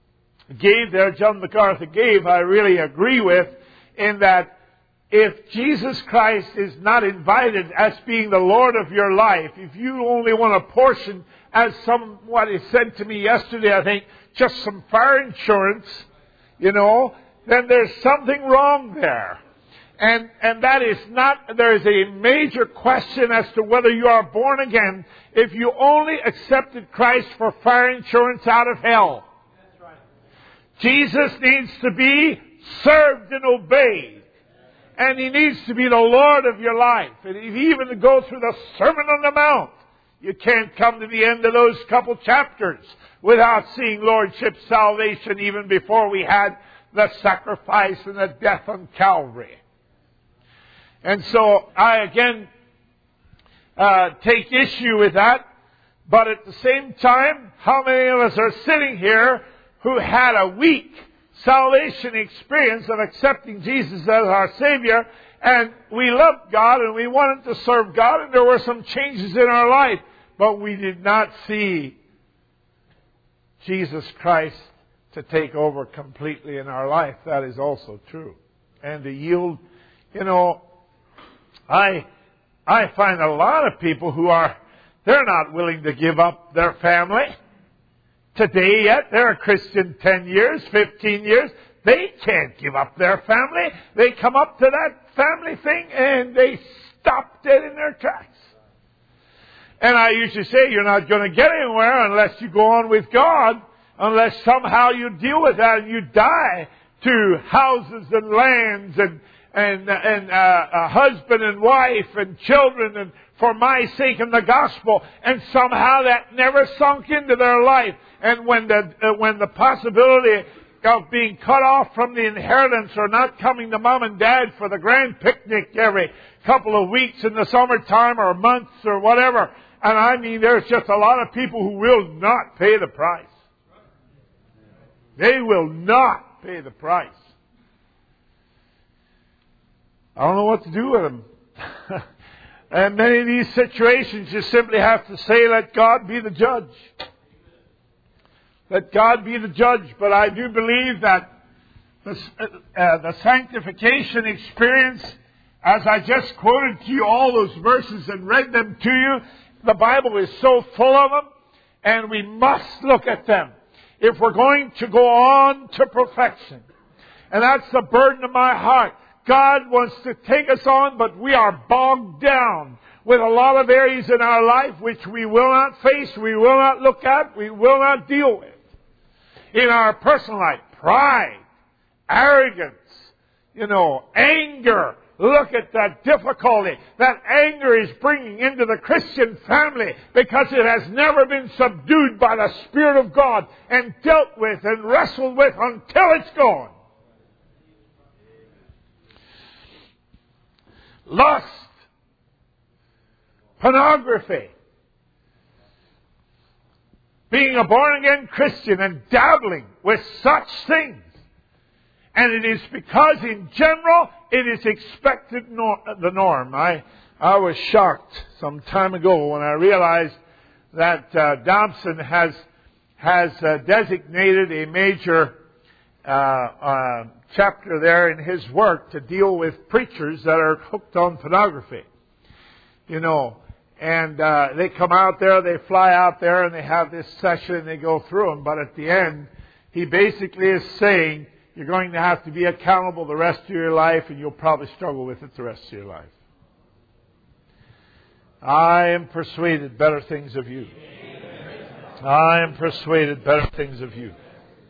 MacArthur gave, I really agree with, in that if Jesus Christ is not invited as being the Lord of your life, if you only want a portion, as somebody said to me yesterday, I think, just some fire insurance, then there's something wrong there. And that is not, there is a major question as to whether you are born again if you only accepted Christ for fire insurance out of hell. That's right. Jesus needs to be served and obeyed. And He needs to be the Lord of your life. And if you even go through the Sermon on the Mount, you can't come to the end of those couple chapters without seeing Lordship Salvation even before we had the sacrifice and the death on Calvary. And so I again take issue with that. But at the same time, how many of us are sitting here who had a weak salvation experience of accepting Jesus as our Savior, and we loved God and we wanted to serve God, and there were some changes in our life, but we did not see Jesus Christ to take over completely in our life? That is also true. And to yield, I find a lot of people they're not willing to give up their family today yet. They're a Christian 10 years, 15 years. They can't give up their family. They come up to that family thing and they stop dead in their tracks. And I usually say you're not going to get anywhere unless you go on with God, unless somehow you deal with that and you die to houses and lands and a husband and wife and children, and for my sake and the gospel, and somehow that never sunk into their life. And when the possibility of being cut off from the inheritance, or not coming to mom and dad for the grand picnic every couple of weeks in the summertime or months or whatever, and I mean there's just a lot of people who will not pay the price. They will not pay the price. I don't know what to do with them. And many of these situations you simply have to say, let God be the judge. Let God be the judge. But I do believe that the sanctification experience, as I just quoted to you all those verses and read them to you, the Bible is so full of them, and we must look at them if we're going to go on to perfection. And that's the burden of my heart. God wants to take us on, but we are bogged down with a lot of areas in our life which we will not face, we will not look at, we will not deal with. In our personal life, pride, arrogance, anger. Look at that difficulty that anger is bringing into the Christian family, because it has never been subdued by the Spirit of God and dealt with and wrestled with until it's gone. Lust, pornography, being a born-again Christian and dabbling with such things. And it is because in general it is expected the norm. I was shocked some time ago when I realized that Dobson has designated a major chapter there in his work to deal with preachers that are hooked on pornography. You know, and they come out there, they fly out there, and they have this session, and they go through them. But at the end, he basically is saying, you're going to have to be accountable the rest of your life, and you'll probably struggle with it the rest of your life. I am persuaded better things of you. I am persuaded better things of you.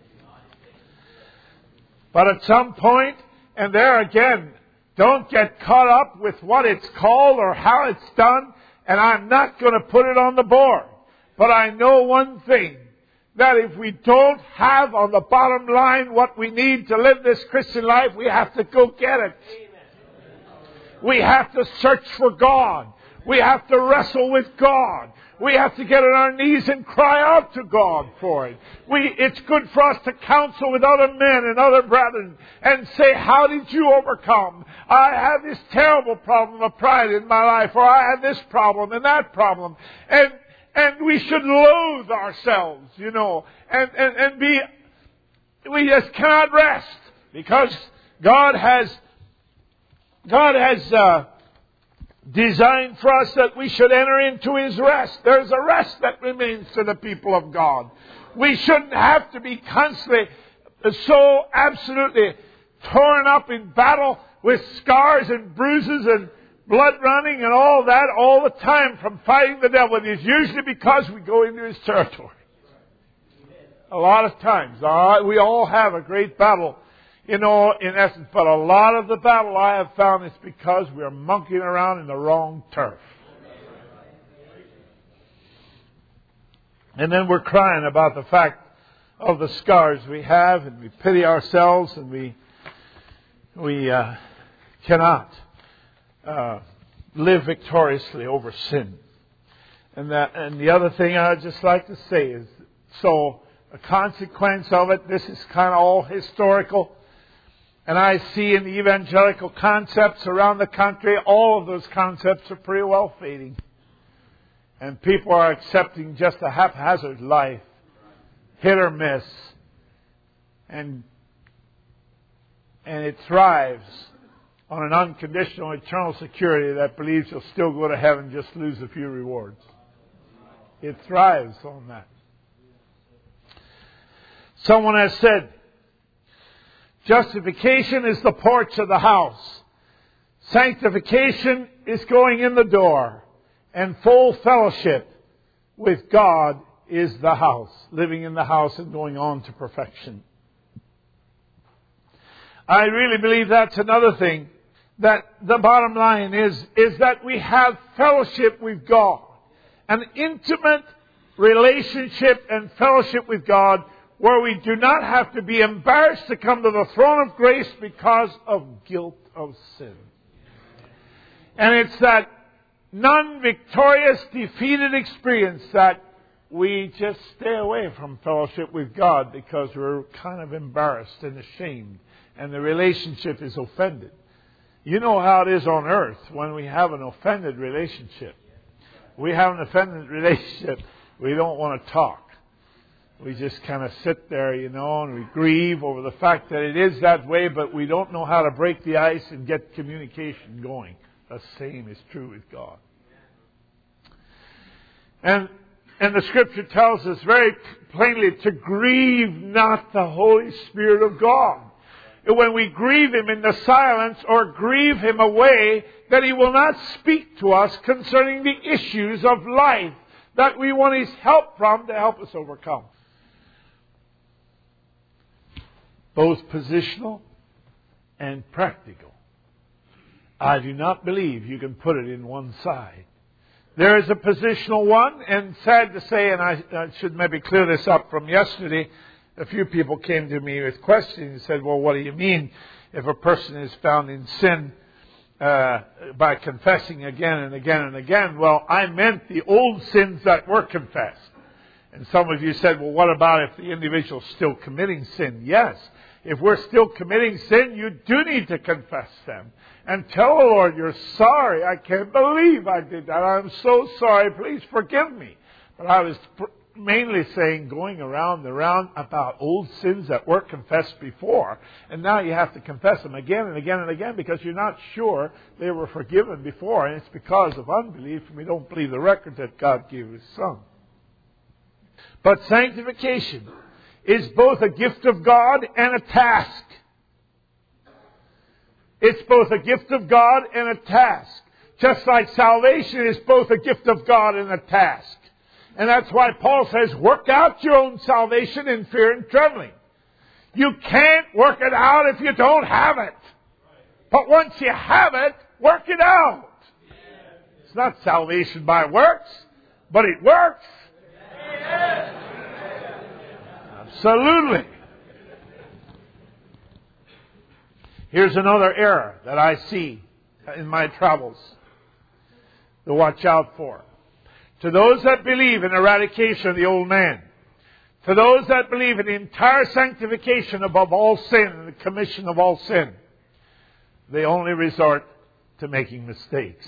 But at some point, and there again, don't get caught up with what it's called or how it's done, and I'm not going to put it on the board. But I know one thing, that if we don't have on the bottom line what we need to live this Christian life, we have to go get it. We have to search for God. We have to wrestle with God. We have to get on our knees and cry out to God for it. It's good for us to counsel with other men and other brethren and say, how did you overcome? I have this terrible problem of pride in my life, or I have this problem and that problem. And we should loathe ourselves, you know, and we just cannot rest, because God has designed for us that we should enter into His rest. There's a rest that remains to the people of God. We shouldn't have to be constantly so absolutely torn up in battle with scars and bruises and blood running and all that all the time from fighting the devil. It is usually because we go into his territory. A lot of times. We all have a great battle, you know, in essence. But a lot of the battle I have found is because we are monkeying around in the wrong turf. And then we're crying about the fact of the scars we have, and we pity ourselves, and we cannot live victoriously over sin. And the other thing I'd just like to say is, so a consequence of it, this is kind of all historical, and I see in the evangelical concepts around the country, all of those concepts are pretty well fading. And people are accepting just a haphazard life, hit or miss, and it thrives on an unconditional eternal security that believes you'll still go to heaven, just lose a few rewards. It thrives on that. Someone has said, justification is the porch of the house. Sanctification is going in the door. And full fellowship with God is the house. Living in the house and going on to perfection. I really believe that's another thing. That the bottom line is that we have fellowship with God. An intimate relationship and fellowship with God where we do not have to be embarrassed to come to the throne of grace because of guilt of sin. And it's that non-victorious, defeated experience that we just stay away from fellowship with God because we're kind of embarrassed and ashamed and the relationship is offended. You know how it is on earth when we have an offended relationship. We have an offended relationship, we don't want to talk. We just kind of sit there, you know, and we grieve over the fact that it is that way, but we don't know how to break the ice and get communication going. The same is true with God. And the Scripture tells us very plainly to grieve not the Holy Spirit of God. When we grieve Him in the silence or grieve Him away, that He will not speak to us concerning the issues of life that we want His help from to help us overcome. Both positional and practical. I do not believe you can put it in one side. There is a positional one, and sad to say, and I should maybe clear this up from yesterday, a few people came to me with questions and said, well, what do you mean if a person is found in sin by confessing again and again and again? Well, I meant the old sins that were confessed. And some of you said, well, what about if the individual is still committing sin? Yes. If we're still committing sin, you do need to confess them. And tell the Lord, you're sorry. I can't believe I did that. I'm so sorry. Please forgive me. But I was mainly saying going around about old sins that were confessed before, and now you have to confess them again and again and again because you're not sure they were forgiven before, and it's because of unbelief and we don't believe the record that God gave His Son. But sanctification is both a gift of God and a task. It's both a gift of God and a task. Just like salvation is both a gift of God and a task. And that's why Paul says, work out your own salvation in fear and trembling. You can't work it out if you don't have it. But once you have it, work it out. It's not salvation by works, but it works. Absolutely. Here's another error that I see in my travels to watch out for. To those that believe in eradication of the old man, to those that believe in the entire sanctification above all sin and the commission of all sin, they only resort to making mistakes.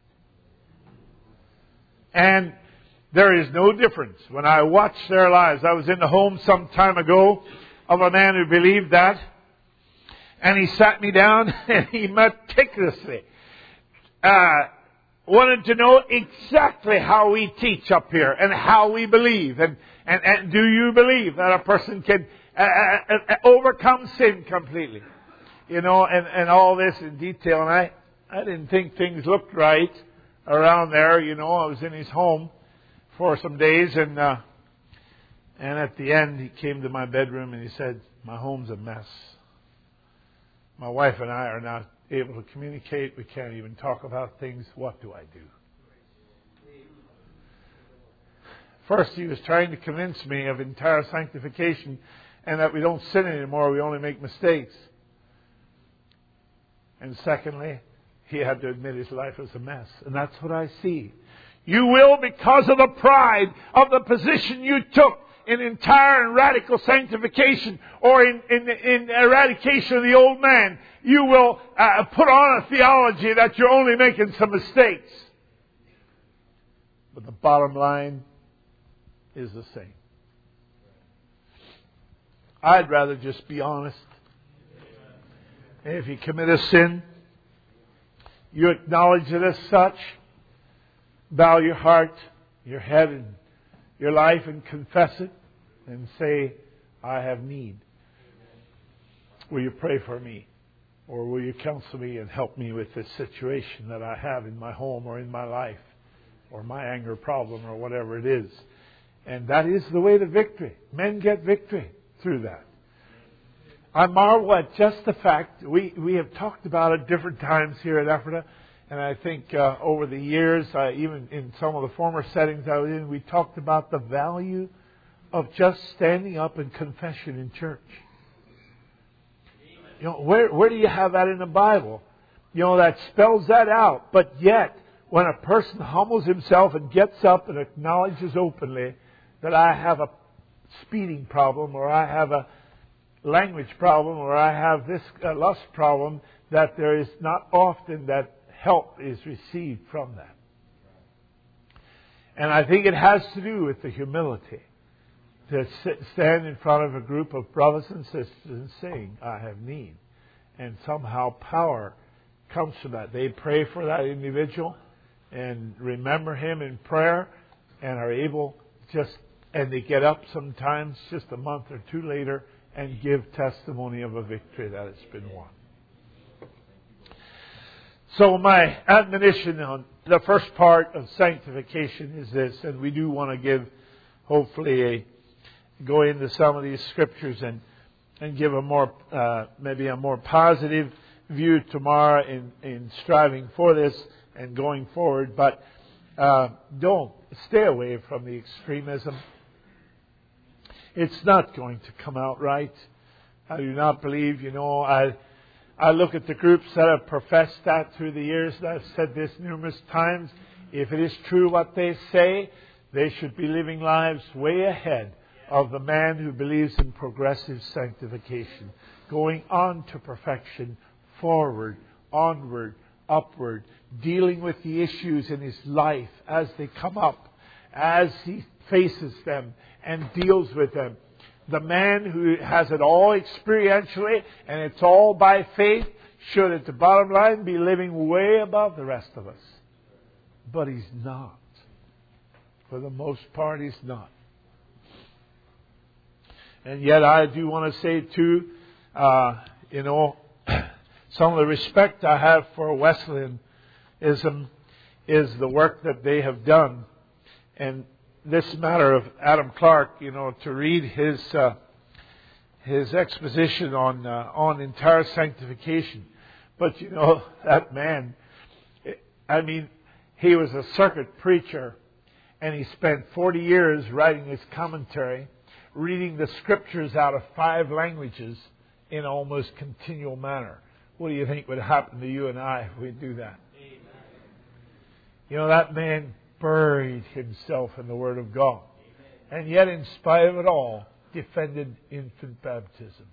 And there is no difference. When I watch their lives, I was in the home some time ago of a man who believed that, and he sat me down and he meticulously wanted to know exactly how we teach up here and how we believe. And do you believe that a person can overcome sin completely? You know, and all this in detail. And I didn't think things looked right around there. You know, I was in his home for some days, and at the end he came to my bedroom and he said, "My home's a mess. My wife and I are not able to communicate. We can't even talk about things. What do I do?" First, he was trying to convince me of entire sanctification and that we don't sin anymore, we only make mistakes. And secondly, he had to admit his life was a mess. And that's what I see. You will, because of the pride of the position you took in entire and radical sanctification or in eradication of the old man, you will put on a theology that you're only making some mistakes. But the bottom line is the same. I'd rather just be honest. And if you commit a sin, you acknowledge it as such. Bow your heart, your head, and your life and confess it and say, "I have need. Will you pray for me? Or will you counsel me and help me with this situation that I have in my home or in my life or my anger problem or whatever it is?" And that is the way to victory. Men get victory through that. I marvel at just the fact, we have talked about it different times here at Ephrata. And I think over the years, even in some of the former settings I was in, we talked about the value of just standing up in confession in church. You know, where do you have that in the Bible? You know, that spells that out. But yet, when a person humbles himself and gets up and acknowledges openly that I have a speeding problem, or I have a language problem, or I have this lust problem, that there is not often that help is received from that. And I think it has to do with the humility to stand in front of a group of brothers and sisters and saying, "I have need." And somehow power comes from that. They pray for that individual and remember him in prayer and are able and they get up sometimes just a month or two later and give testimony of a victory that has been won. So my admonition on the first part of sanctification is this, and we do want to give, hopefully, go into some of these scriptures and give a more, maybe a more positive view tomorrow in striving for this and going forward. But don't stay away from the extremism. It's not going to come out right. I do not believe, I look at the groups that have professed that through the years, and I've said this numerous times. If it is true what they say, they should be living lives way ahead of the man who believes in progressive sanctification, going on to perfection, forward, onward, upward, dealing with the issues in his life as they come up, as he faces them and deals with them. The man who has it all experientially and it's all by faith should, at the bottom line, be living way above the rest of us. But he's not. For the most part, he's not. And yet I do want to say, too, some of the respect I have for Wesleyanism is the work that they have done. And this matter of Adam Clarke, to read his exposition on entire sanctification. But that man, he was a circuit preacher, and he spent 40 years writing his commentary, reading the scriptures out of 5 languages in almost continual manner. What do you think would happen to you and I if we do that? Amen. That man buried himself in the Word of God. Amen. And yet, in spite of it all, defended infant baptism.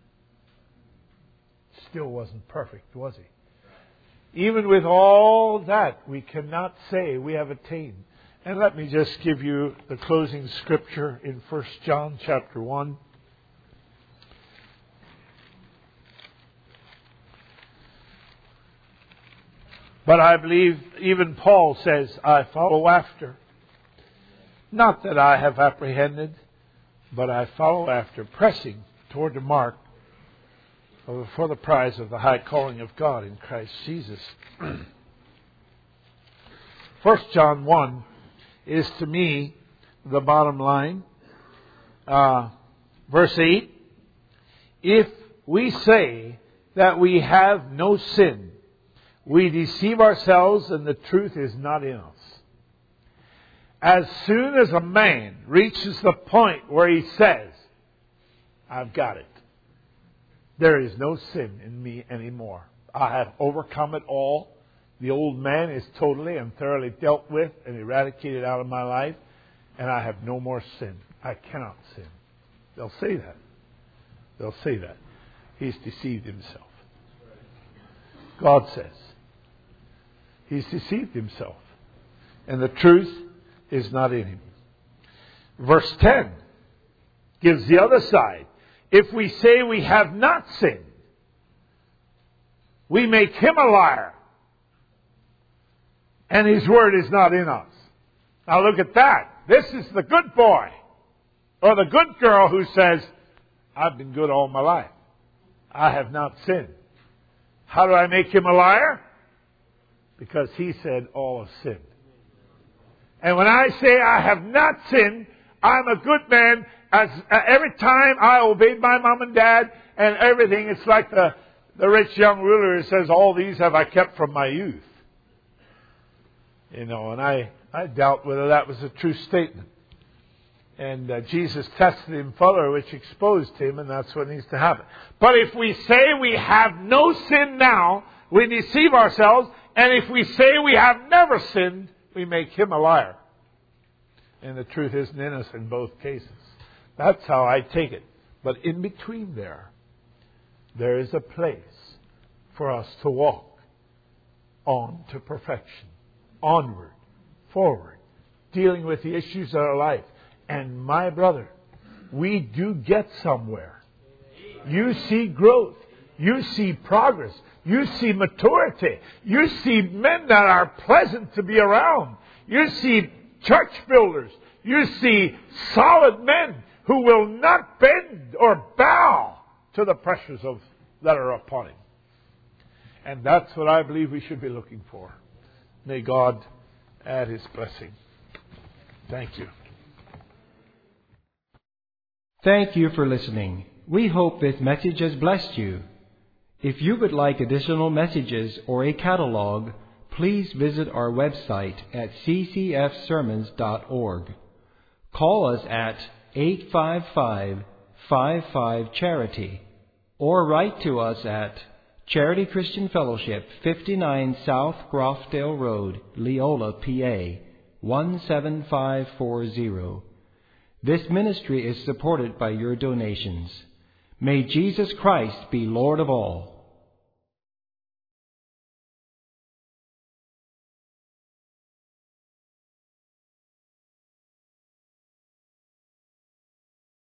Still wasn't perfect, was he? Even with all that, we cannot say we have attained. And let me just give you the closing scripture in 1 John chapter 1. But I believe even Paul says, I follow after. Not that I have apprehended, but I follow after, pressing toward the mark for the prize of the high calling of God in Christ Jesus. 1 John 1 is to me the bottom line. Verse 8, if we say that we have no sin, we deceive ourselves and the truth is not in us. As soon as a man reaches the point where he says, I've got it, there is no sin in me anymore. I have overcome it all. The old man is totally and thoroughly dealt with and eradicated out of my life, and I have no more sin. I cannot sin. They'll say that. They'll say that. He's deceived himself. God says he's deceived himself, and the truth is not in him. Verse 10 gives the other side. If we say we have not sinned, we make him a liar, and his word is not in us. Now look at that. This is the good boy or the good girl who says, I've been good all my life. I have not sinned. How do I make him a liar? Because he said all have sinned. And when I say I have not sinned, I'm a good man. As every time I obeyed my mom and dad and everything, it's like the rich young ruler who says, all these have I kept from my youth. And I doubt whether that was a true statement. And Jesus tested him further, which exposed him, and that's what needs to happen. But if we say we have no sin now, we deceive ourselves. And if we say we have never sinned, we make him a liar. And the truth isn't in us in both cases. That's how I take it. But in between there is a place for us to walk on to perfection. Onward, forward, dealing with the issues of our life. And my brother, we do get somewhere. You see growth. You see progress. You see maturity. You see men that are pleasant to be around. You see church builders. You see solid men who will not bend or bow to the pressures that are upon him. And that's what I believe we should be looking for. May God add his blessing. Thank you. Thank you for listening. We hope this message has blessed you. If you would like additional messages or a catalog, please visit our website at ccfsermons.org. Call us at 855-55-CHARITY or write to us at Charity Christian Fellowship, 59 South Grofdale Road, Leola, PA, 17540. This ministry is supported by your donations. May Jesus Christ be Lord of all.